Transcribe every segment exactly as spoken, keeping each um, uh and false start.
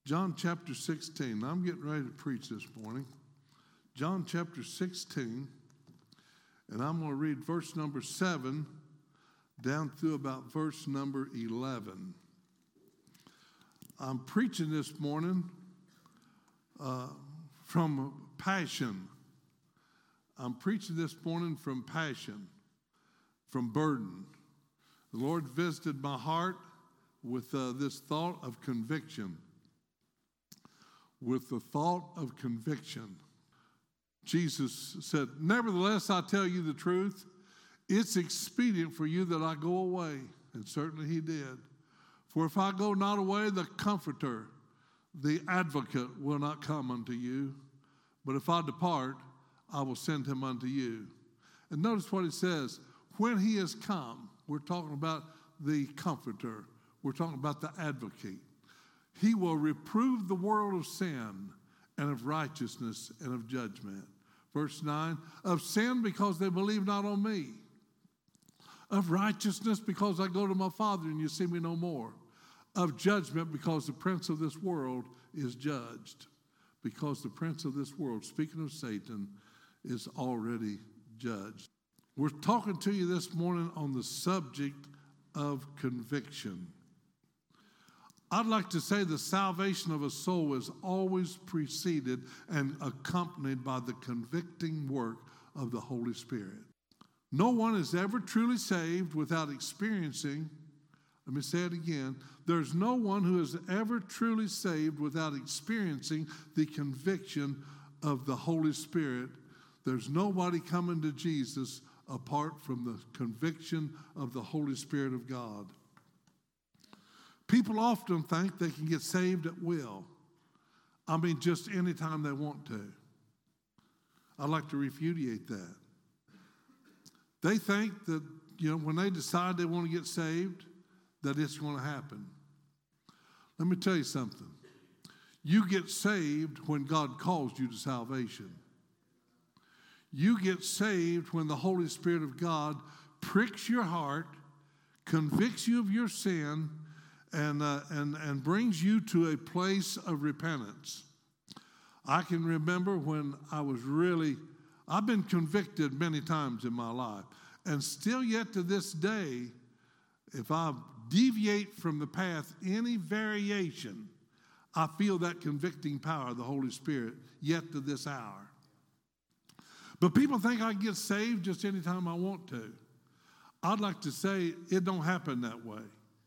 John chapter sixteen. I'm getting ready to preach this morning. John chapter sixteen, and I'm going to read verse number seven down through about verse number eleven. I'm preaching this morning uh, from passion. I'm preaching this morning from passion, from burden. The Lord visited my heart with uh, this thought of conviction. With the thought of conviction. Jesus said, "Nevertheless, I tell you the truth. It's expedient for you that I go away." And certainly he did. "For if I go not away, the Comforter, the Advocate, will not come unto you. But if I depart, I will send him unto you." And notice what he says. When he has come, we're talking about the Comforter. We're talking about the Advocate. He will reprove the world of sin and of righteousness and of judgment. Verse nine, of sin because they believe not on me. Of righteousness because I go to my Father and you see me no more. Of judgment because the prince of this world is judged. Because the prince of this world, speaking of Satan, is already judged. We're talking to you this morning on the subject of conviction. I'd like to say the salvation of a soul is always preceded and accompanied by the convicting work of the Holy Spirit. No one is ever truly saved without experiencing, let me say it again, there's no one who is ever truly saved without experiencing the conviction of the Holy Spirit. There's nobody coming to Jesus apart from the conviction of the Holy Spirit of God. People often think they can get saved at will. I mean, just anytime they want to. I'd like to repudiate that. They think that, you know, when they decide they want to get saved, that it's going to happen. Let me tell you something. You get saved when God calls you to salvation. You get saved when the Holy Spirit of God pricks your heart, convicts you of your sin, and, uh, and, and brings you to a place of repentance. I can remember when I was really, I've been convicted many times in my life, and still yet to this day, if I deviate from the path any variation, I feel that convicting power of the Holy Spirit yet to this hour. But people think I get saved just anytime I want to. I'd like to say it don't happen that way.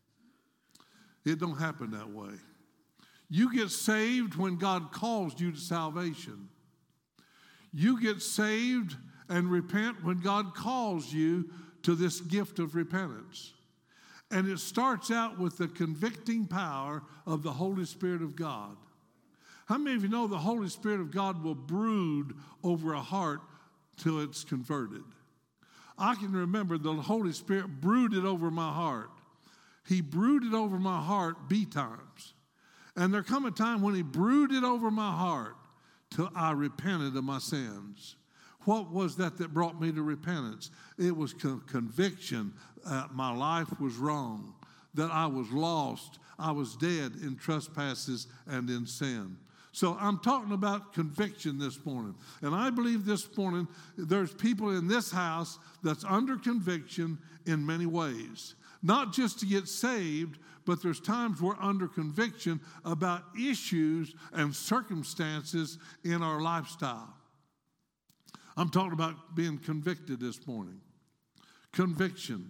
It don't happen that way. You get saved when God calls you to salvation. You get saved and repent when God calls you to this gift of repentance. And it starts out with the convicting power of the Holy Spirit of God. How many of you know the Holy Spirit of God will brood over a heart till it's converted? I can remember the Holy Spirit brooded over my heart. He brooded over my heart B times. And there come a time when he brooded over my heart till I repented of my sins. What was that that brought me to repentance? It was con- conviction. Uh, my life was wrong, that I was lost. I was dead in trespasses and in sin. So I'm talking about conviction this morning. And I believe this morning there's people in this house that's under conviction in many ways. Not just to get saved, but there's times we're under conviction about issues and circumstances in our lifestyle. I'm talking about being convicted this morning. Conviction.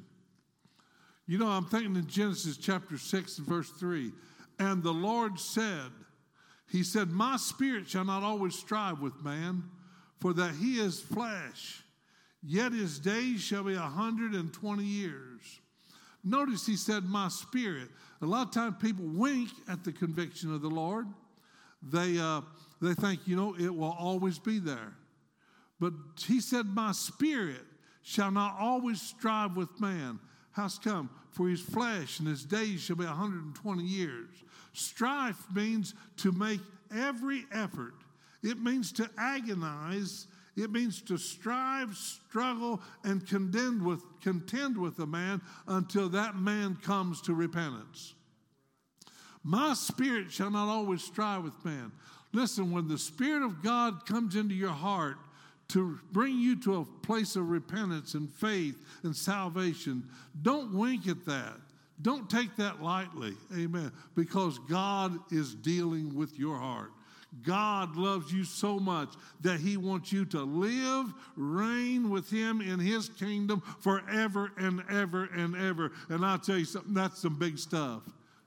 You know, I'm thinking in Genesis chapter six and verse three. And the Lord said, He said, my spirit shall not always strive with man, for that he is flesh. Yet his days shall be a hundred and twenty years. Notice he said, my spirit. A lot of times people wink at the conviction of the Lord. They, uh, they think, you know, it will always be there. But he said, my spirit shall not always strive with man. How's come? For his flesh and his days shall be one hundred twenty years. Strife means to make every effort. It means to agonize. It means to strive, struggle, and contend with, contend with a man until that man comes to repentance. My spirit shall not always strive with man. Listen, when the Spirit of God comes into your heart to bring you to a place of repentance and faith and salvation, don't wink at that. Don't take that lightly, amen, because God is dealing with your heart. God loves you so much that he wants you to live, reign with him in his kingdom forever and ever and ever. And I'll tell you something, that's some big stuff.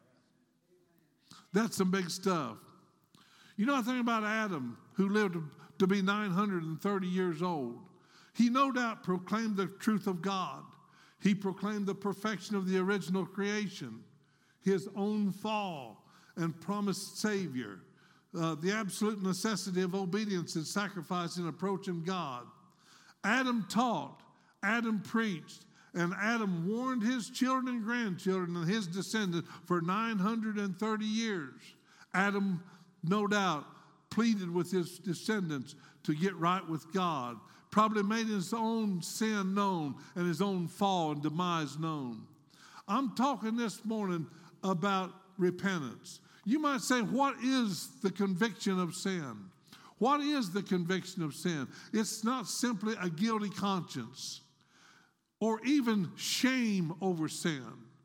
That's some big stuff. You know, I think about Adam, who lived to be nine hundred thirty years old. He no doubt proclaimed the truth of God. He proclaimed the perfection of the original creation, his own fall and promised Savior, uh, the absolute necessity of obedience and sacrifice in approaching God. Adam taught, Adam preached, and Adam warned his children and grandchildren and his descendants for nine hundred thirty years. Adam, no doubt, pleaded with his descendants to get right with God. Probably made his own sin known and his own fall and demise known. I'm talking this morning about repentance. You might say, what is the conviction of sin? What is the conviction of sin? It's not simply a guilty conscience or even shame over sin.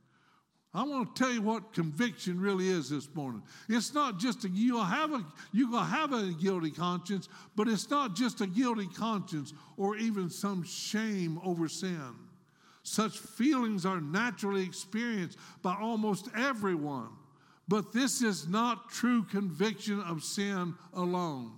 I want to tell you what conviction really is this morning. It's not just a, you'll have a, you're going to have a guilty conscience, but it's not just a guilty conscience or even some shame over sin. Such feelings are naturally experienced by almost everyone, but this is not true conviction of sin alone.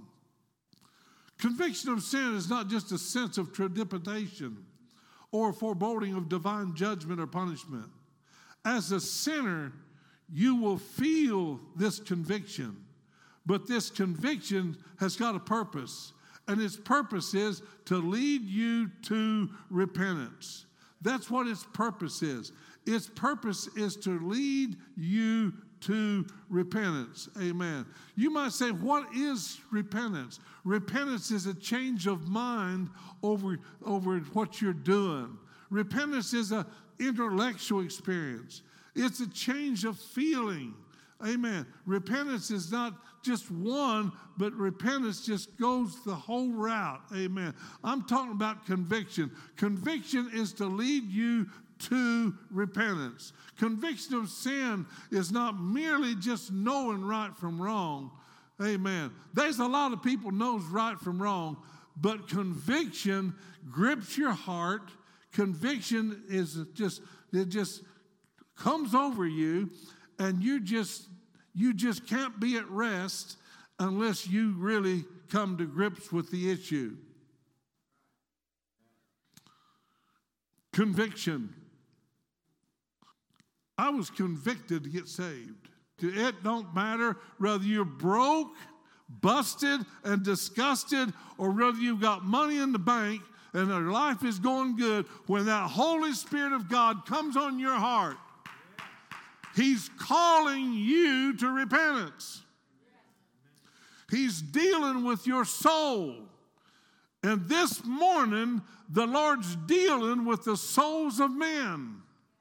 Conviction of sin is not just a sense of trepidation or a foreboding of divine judgment or punishment. As a sinner, you will feel this conviction, but this conviction has got a purpose, and its purpose is to lead you to repentance. That's what its purpose is. Its purpose is to lead you to repentance. Amen. You might say, what is repentance? Repentance is a change of mind over, over what you're doing. Repentance is an intellectual experience. It's a change of feeling. Amen. Repentance is not just one, but repentance just goes the whole route. Amen. I'm talking about conviction. Conviction is to lead you to repentance. Conviction of sin is not merely just knowing right from wrong. Amen. There's a lot of people knows right from wrong, but conviction grips your heart. Conviction is just, it just comes over you, and you just, you just can't be at rest unless you really come to grips with the issue. Conviction. I was convicted to get saved. It don't matter whether you're broke, busted, and disgusted, or whether you've got money in the bank and your life is going good. When that Holy Spirit of God comes on your heart, he's calling you to repentance. He's dealing with your soul. And this morning, the Lord's dealing with the souls of men.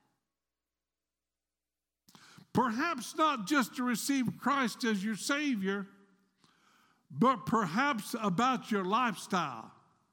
Perhaps not just to receive Christ as your Savior, but perhaps about your lifestyle.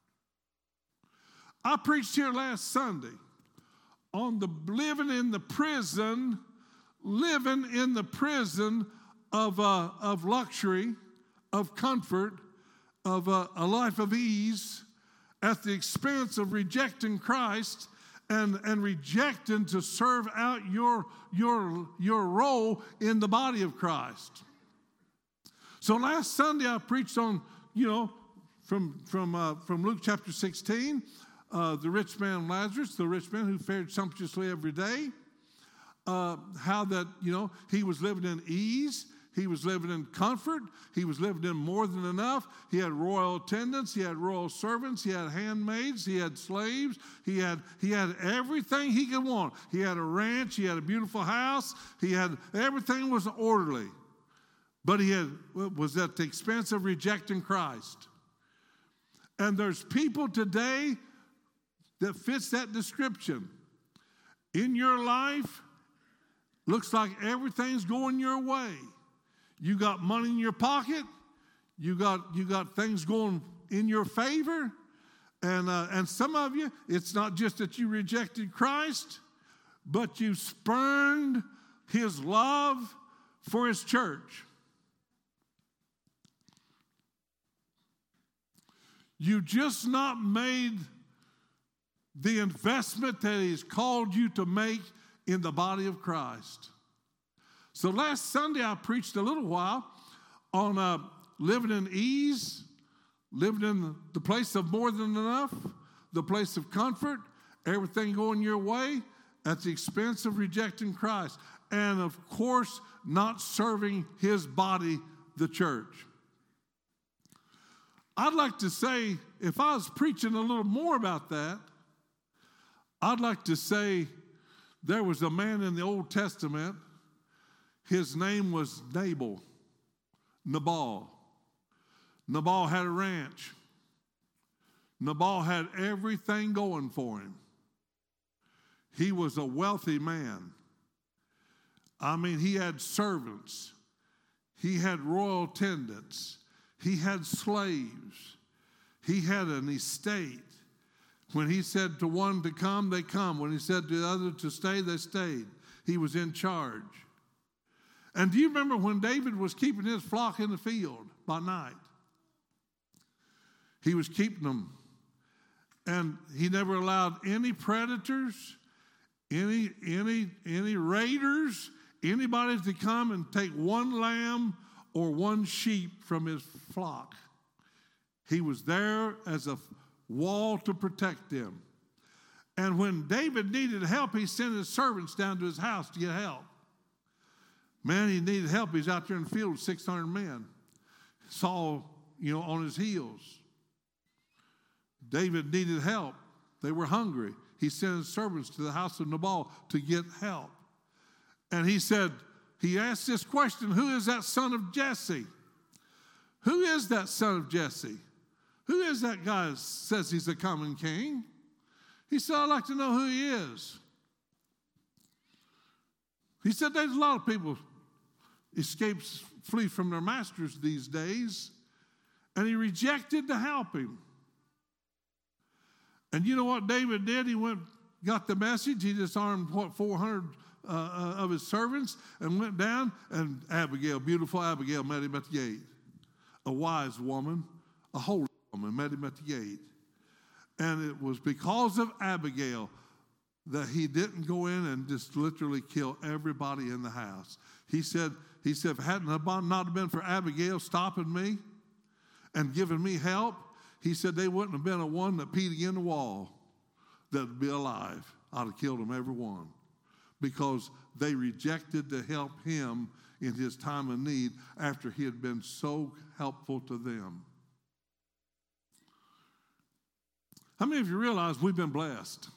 I preached here last Sunday on the living in the prison, living in the prison of, uh, of luxury, of comfort, of uh, a life of ease, at the expense of rejecting Christ and, and rejecting to serve out your, your, your role in the body of Christ. So last Sunday I preached on, you know, from, from, uh, from Luke chapter sixteen, Uh, the rich man Lazarus, the rich man who fared sumptuously every day, uh, how that, you know, he was living in ease, he was living in comfort, he was living in more than enough. He had royal attendants, he had royal servants, he had handmaids, he had slaves, he had he had everything he could want. He had a ranch, he had a beautiful house, he had everything was orderly, but he had was at the expense of rejecting Christ. And there's people today that fits that description. In your life, Looks like everything's going your way. You got money in your pocket. You got, you got things going in your favor. And, uh, and some of you, it's not just that you rejected Christ, but you spurned his love for his church. You just not made the investment that he's called you to make in the body of Christ. So last Sunday I preached a little while on uh, living in ease, living in the place of more than enough, the place of comfort, everything going your way at the expense of rejecting Christ. And of course, not serving his body, the church. I'd like to say, if I was preaching a little more about that, I'd like to say there was a man in the Old Testament. His name was Nabal, Nabal. Nabal had a ranch. Nabal had everything going for him. He was a wealthy man. I mean, he had servants. He had royal attendants. He had slaves. He had an estate. When he said to one to come, they come. When he said to the other to stay, they stayed. He was in charge. And do you remember when David was keeping his flock in the field by night? He was keeping them. And he never allowed any predators, any, any, any raiders, anybody to come and take one lamb or one sheep from his flock. He was there as a wall to protect them. And when David needed help, he sent his servants down to his house to get help. Man, he needed help. He's out there in the field with six hundred men. Saul, you know, on his heels. David needed help. They were hungry. He sent his servants to the house of Nabal to get help. And he said, he asked this question, who is that son of Jesse? Who is that son of Jesse? Who is that guy that says he's a coming king? He said, I'd like to know who he is. He said, there's a lot of people escape, flee from their masters these days. And he rejected to help him. And you know what David did? He went, got the message. He disarmed, what, four hundred uh, uh, of his servants and went down. And Abigail, beautiful Abigail, met him at the gate. A wise woman, a holy woman, met him at the gate. And it was because of Abigail that he didn't go in and just literally kill everybody in the house. He said, he said, if it hadn't not been for Abigail stopping me and giving me help, he said they wouldn't have been a one that peed against the wall that would be alive. I'd have killed them every one because they rejected to help him in his time of need after he had been so helpful to them. How many of you realize we've been blessed?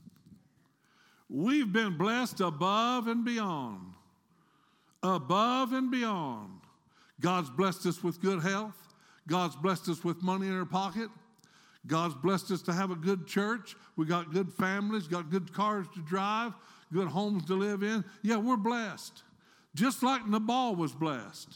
We've been blessed above and beyond. Above and beyond. God's blessed us with good health. God's blessed us with money in our pocket. God's blessed us to have a good church. We got good families, got good cars to drive, good homes to live in. Yeah, we're blessed. Just like Nabal was blessed.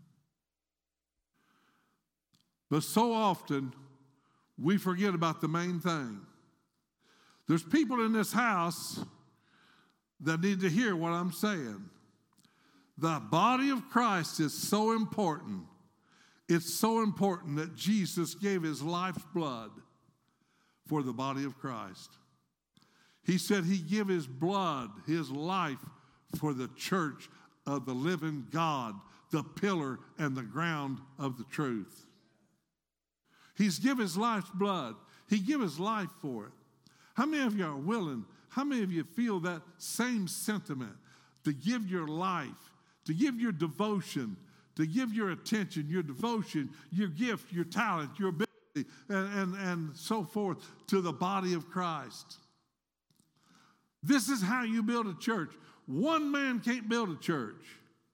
But so often, we forget about the main thing. There's people in this house that need to hear what I'm saying. The body of Christ is so important. It's so important that Jesus gave his life's blood for the body of Christ. He said he gave his blood, his life, for the church of the living God, the pillar and the ground of the truth. He's given his life's blood. He gave his life for it. How many of you are willing, how many of you feel that same sentiment to give your life, to give your devotion, to give your attention, your devotion, your gift, your talent, your ability, and, and, and so forth to the body of Christ? This is how you build a church. One man can't build a church.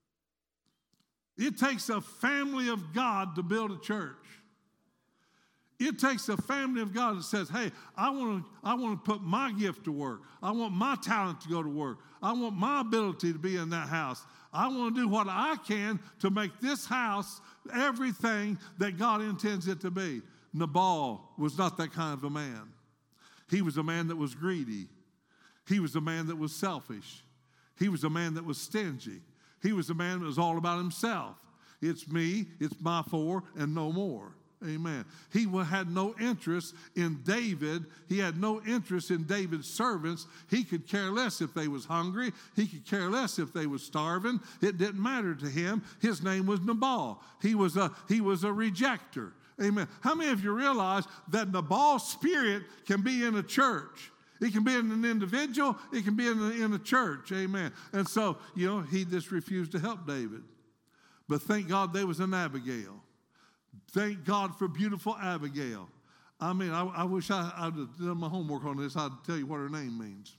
It takes a family of God to build a church. It takes a family of God that says, hey, I want to I want to put my gift to work. I want my talent to go to work. I want my ability to be in that house. I want to do what I can to make this house everything that God intends it to be. Nabal was not that kind of a man. He was a man that was greedy. He was a man that was selfish. He was a man that was stingy. He was a man that was all about himself. It's me, it's my four, and no more. Amen. He had no interest in David. He had no interest in David's servants. He could care less if they was hungry. He could care less if they was starving. It didn't matter to him. His name was Nabal. He was a, he was a rejecter. Amen. How many of you realize that Nabal's spirit can be in a church? It can be in an individual. It can be in a, in a church. Amen. And so, you know, he just refused to help David. But thank God there was an Abigail. Thank God for beautiful Abigail. I mean, I, I wish I, I'd done my homework on this. I'd tell you what her name means.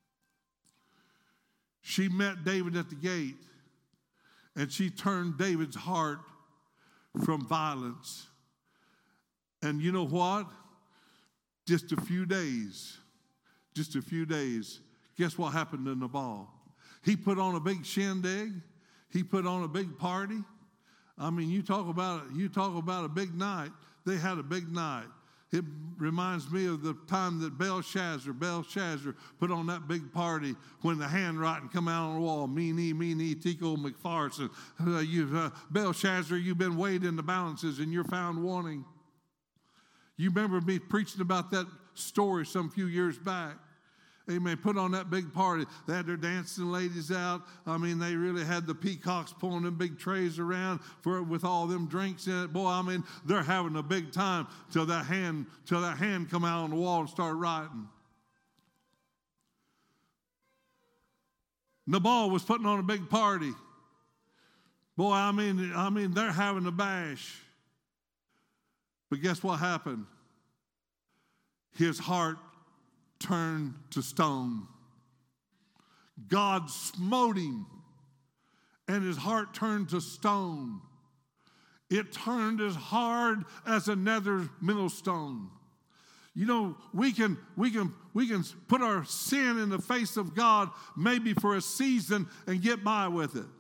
She met David at the gate, and she turned David's heart from violence. And you know what? Just a few days, just a few days, guess what happened to Nabal? He put on a big shindig. He put on a big party. I mean, you talk about you talk about a big night. They had a big night. It reminds me of the time that Belshazzar, Belshazzar put on that big party when the handwriting come out on the wall. Meanie, meanie, Tico McPherson. Uh, you, uh, Belshazzar, you've been weighed in the balances and you're found wanting. You remember me preaching about that story some few years back. Amen. Put on that big party. They had their dancing ladies out. I mean, they really had the peacocks pulling them big trays around for with all them drinks in it. Boy, I mean, they're having a big time till that hand, till that hand come out on the wall and start writing. Nabal was putting on a big party. Boy, I mean, I mean, they're having a bash. But guess what happened? His heart turned to stone. God smote him, and his heart turned to stone. It turned as hard as another millstone. You know, we can we can we can put our sin in the face of God maybe for a season and get by with it.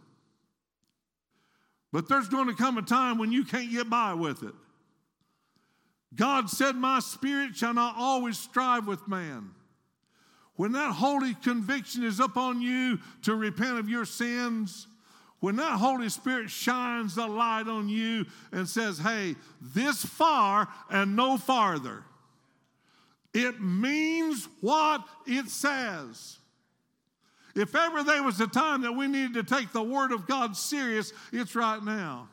But there's going to come a time when you can't get by with it. God said, my spirit shall not always strive with man. When that holy conviction is upon you to repent of your sins, when that Holy Spirit shines the light on you and says, hey, this far and no farther, it means what it says. If ever there was a time that we needed to take the Word of God serious, it's right now.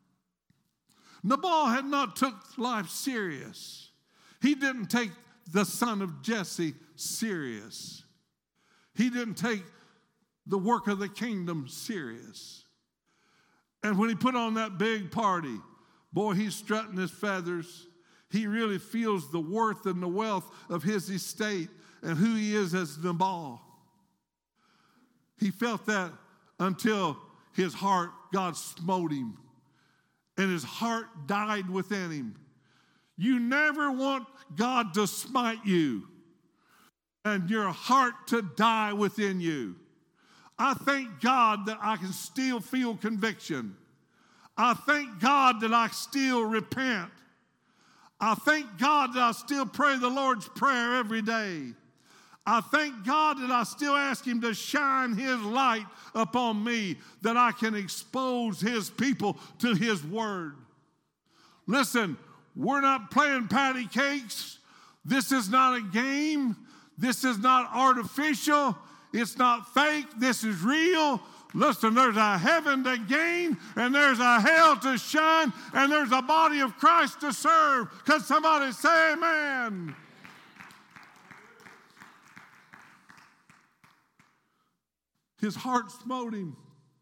Nabal had not took life serious. He didn't take the son of Jesse serious. He didn't take the work of the kingdom serious. And when he put on that big party, boy, he's strutting his feathers. He really feels the worth and the wealth of his estate and who he is as Nabal. He felt that until his heart, God smote him. And his heart died within him. You never want God to smite you and your heart to die within you. I thank God that I can still feel conviction. I thank God that I still repent. I thank God that I still pray the Lord's Prayer every day. I thank God that I still ask Him to shine His light upon me, that I can expose His people to His Word. Listen, we're not playing patty cakes. This is not a game. This is not artificial. It's not fake. This is real. Listen, there's a heaven to gain, and there's a hell to shine, and there's a body of Christ to serve. Can somebody say amen? His heart smote him.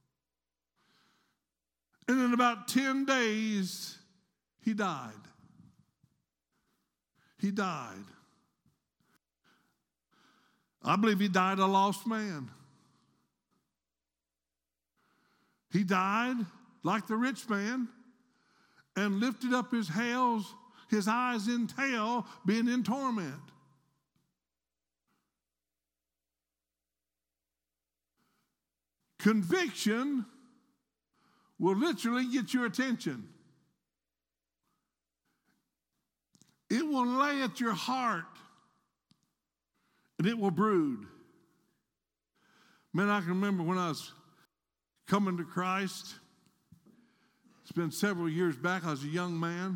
And in about ten days, he died. He died. I believe he died a lost man. He died like the rich man and lifted up his hands, his eyes in hell, being in torment. Conviction will literally get your attention. It will lay at your heart, and it will brood. Man, I can remember when I was coming to Christ. It's been several years back. I was a young man.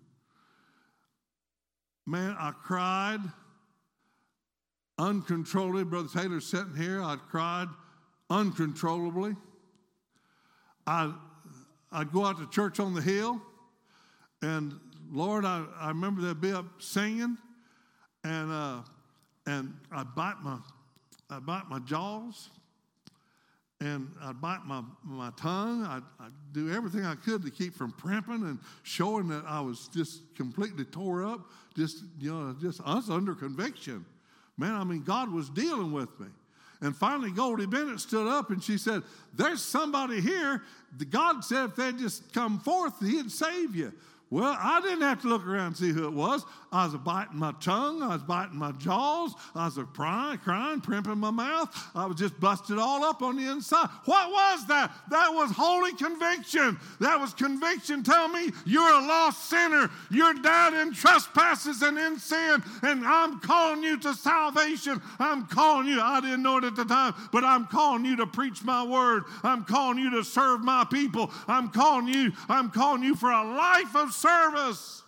Man, I cried uncontrollably. Brother Taylor's sitting here. I cried uncontrollably. I, I'd go out to church on the hill, and Lord, I, I remember they'd be up singing, and uh, and I'd bite my I'd bite my jaws, and I'd bite my my tongue. I'd, I'd do everything I could to keep from primping and showing that I was just completely tore up. Just you know, just I was under conviction. Man, I mean, God was dealing with me. And finally, Goldie Bennett stood up and she said, "There's somebody here. God said if they'd just come forth, he'd save you." Well, I didn't have to look around and see who it was. I was biting my tongue. I was biting my jaws. I was crying, crying, primping my mouth. I was just busted all up on the inside. What was that? That was holy conviction. That was conviction telling me you're a lost sinner. You're down in trespasses and in sin, and I'm calling you to salvation. I'm calling you. I didn't know it at the time, but I'm calling you to preach my word. I'm calling you to serve my people. I'm calling you. I'm calling you for a life of service.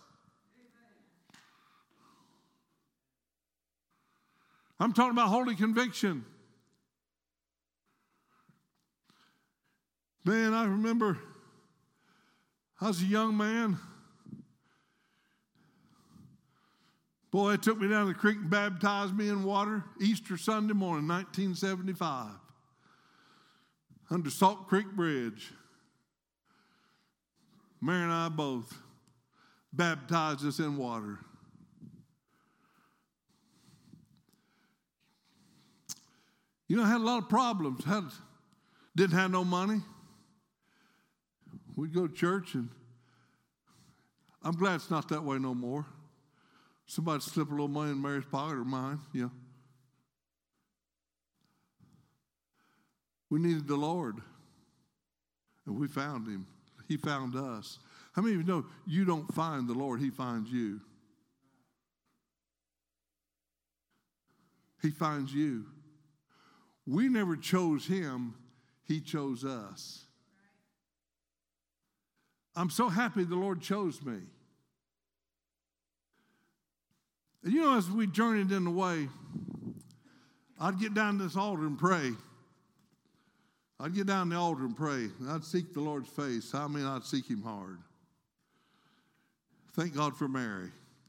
I'm talking about holy conviction. Man, I remember I was a young man. Boy, they took me down to the creek and baptized me in water Easter Sunday morning, nineteen seventy-five, under Salt Creek Bridge. Mary and I both baptized us in water. You know, I had a lot of problems. Had, didn't have no money. We'd go to church, and I'm glad it's not that way no more. Somebody slip a little money in Mary's pocket or mine, you know. We needed the Lord, and we found him. He found us. How many of you know you don't find the Lord, he finds you? He finds you. We never chose him, he chose us. I'm so happy the Lord chose me. And you know, as we journeyed in the way, I'd get down to this altar and pray. I'd get down to the altar and pray. And I'd seek the Lord's face. I mean, I'd seek him hard. Thank God for Mary.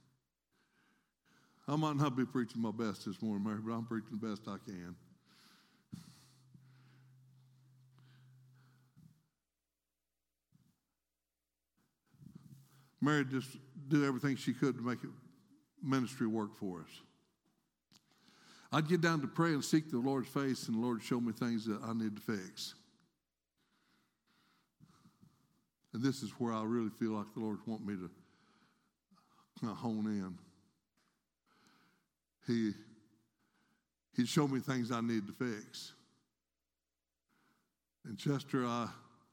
I might not be preaching my best this morning, Mary, but I'm preaching the best I can. Mary just do everything she could to make it ministry work for us. I'd get down to pray and seek the Lord's face, and the Lord showed me things that I need to fix. And this is where I really feel like the Lord wants me to kind of hone in. He, he'd show me things I need to fix. And Chester, I,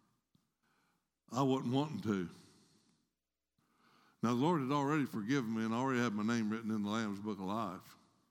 I wasn't wanting to. Now, the Lord had already forgiven me and already had my name written in the Lamb's Book of Life.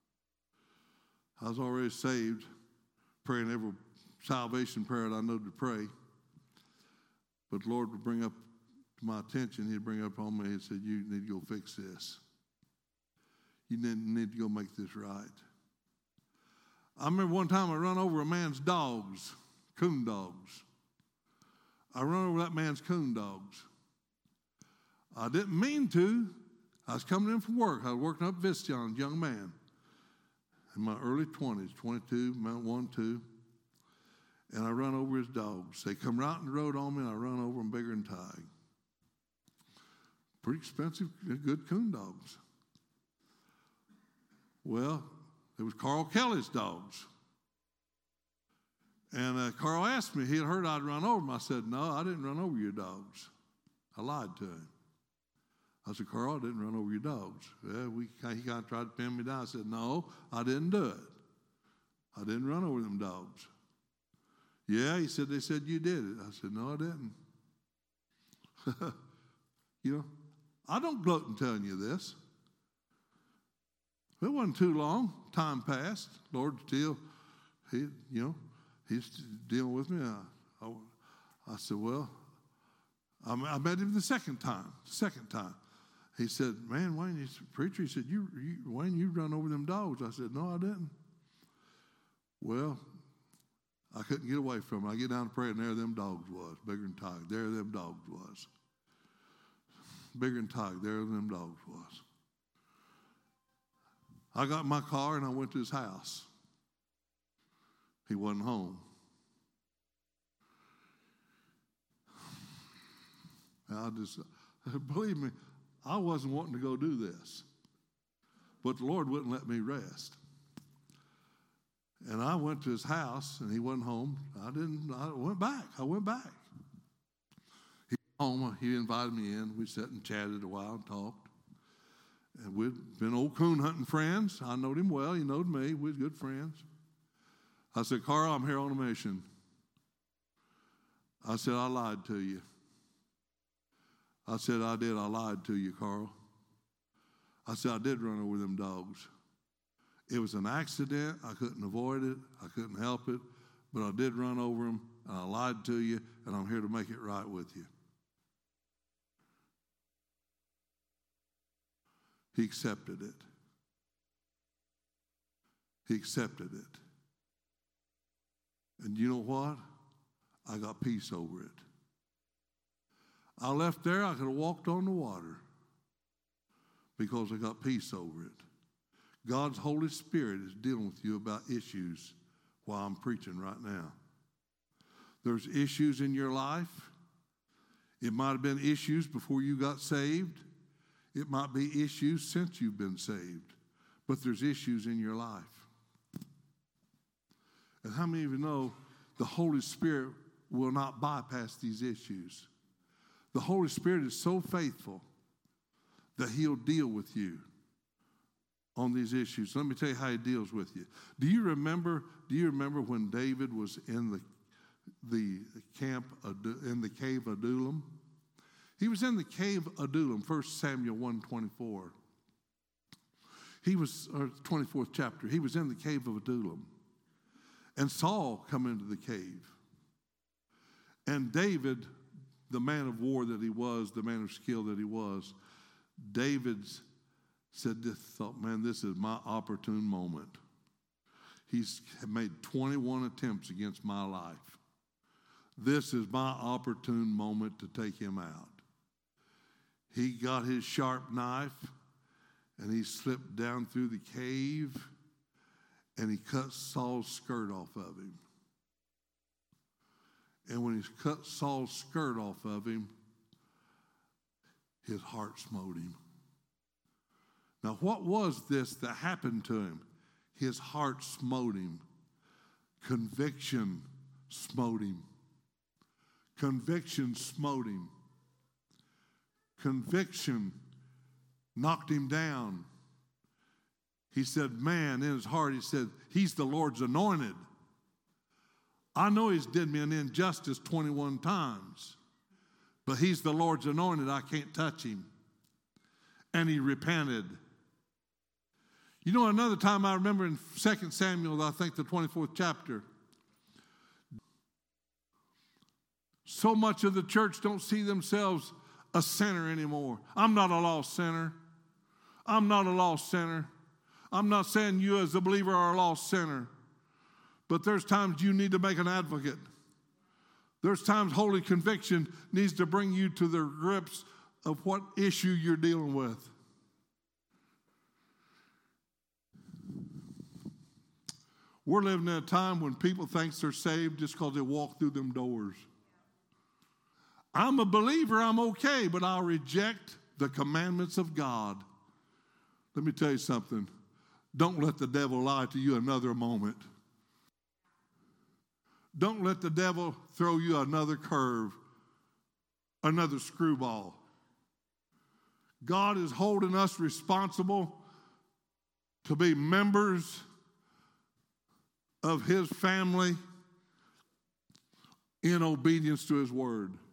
I was already saved, praying every salvation prayer that I know to pray. But the Lord would bring up to my attention, he'd bring up on me and said, you need to go fix this. You need, need to go make this right. I remember one time I run over a man's dogs, coon dogs. I run over that man's coon dogs. I didn't mean to. I was coming in from work. I was working up Vistion, young man, in my early twenties, twenty-two, Mount one, two. And I run over his dogs. They come right in the road on me, and I run over them bigger than Tig. Pretty expensive, good coon dogs. Well, it was Carl Kelly's dogs. And uh, Carl asked me, he had heard I'd run over him. I said, no, I didn't run over your dogs. I lied to him. I said, Carl, I didn't run over your dogs. Yeah, we, he kind of tried to pin me down. I said, no, I didn't do it. I didn't run over them dogs. Yeah, he said, they said you did it. I said, no, I didn't. You know, I don't gloat in telling you this. It wasn't too long. Time passed. Lord still, he, you know, he's dealing with me. I, I, I said, well, I, I met him the second time. Second time. He said, man, Wayne, he's a preacher. He said, you, you, Wayne, you run over them dogs. I said, no, I didn't. Well, I couldn't get away from it. I get down to pray, and there them dogs was, bigger than Tiger. There them dogs was. Bigger than Tiger. There them dogs was. I got in my car, and I went to his house. He wasn't home. I just, believe me, I wasn't wanting to go do this. But the Lord wouldn't let me rest. And I went to his house, and he wasn't home. I didn't, I went back. I went back. He was home. He invited me in. We sat and chatted a while and talked. And we'd been old coon hunting friends. I knowed him well. He knowed me. We was good friends. I said, Carl, I'm here on a mission. I said, I lied to you. I said, I did. I lied to you, Carl. I said, I did run over them dogs. It was an accident. I couldn't avoid it. I couldn't help it. But I did run over them, and I lied to you, and I'm here to make it right with you. He accepted it. He accepted it. And you know what? I got peace over it. I left there, I could have walked on the water because I got peace over it. God's Holy Spirit is dealing with you about issues while I'm preaching right now. There's issues in your life. It might have been issues before you got saved. It might be issues since you've been saved. But there's issues in your life. And how many of you know the Holy Spirit will not bypass these issues? The Holy Spirit is so faithful that he'll deal with you on these issues. Let me tell you how he deals with you. Do you remember, do you remember when David was in the, the camp, in the cave of Adullam? He was in the cave of Adullam, First Samuel one twenty-four. He was, or twenty-fourth chapter, he was in the cave of Adullam. And Saul come into the cave. And David, the man of war that he was, the man of skill that he was, David said, this, thought, man, this is my opportune moment. He's made twenty-one attempts against my life. This is my opportune moment to take him out. He got his sharp knife, and he slipped down through the cave, and he cut Saul's skirt off of him. And when he cut Saul's skirt off of him, his heart smote him. Now, what was this that happened to him? His heart smote him. Conviction smote him. Conviction smote him. Conviction knocked him down. He said, man, in his heart, he said, he's the Lord's anointed. I know he's did me an injustice twenty-one times, but he's the Lord's anointed. I can't touch him. And he repented. You know, another time I remember in Second Samuel, I think the twenty-fourth chapter, so much of the church don't see themselves a sinner anymore. I'm not a lost sinner. I'm not a lost sinner. I'm not saying you as a believer are a lost sinner. But there's times you need to make an advocate. There's times holy conviction needs to bring you to the grips of what issue you're dealing with. We're living in a time when people think they're saved just because they walk through them doors. I'm a believer, I'm okay, but I'll reject the commandments of God. Let me tell you something. Don't let the devil lie to you another moment. Don't let the devil throw you another curve, another screwball. God is holding us responsible to be members of his family in obedience to his word.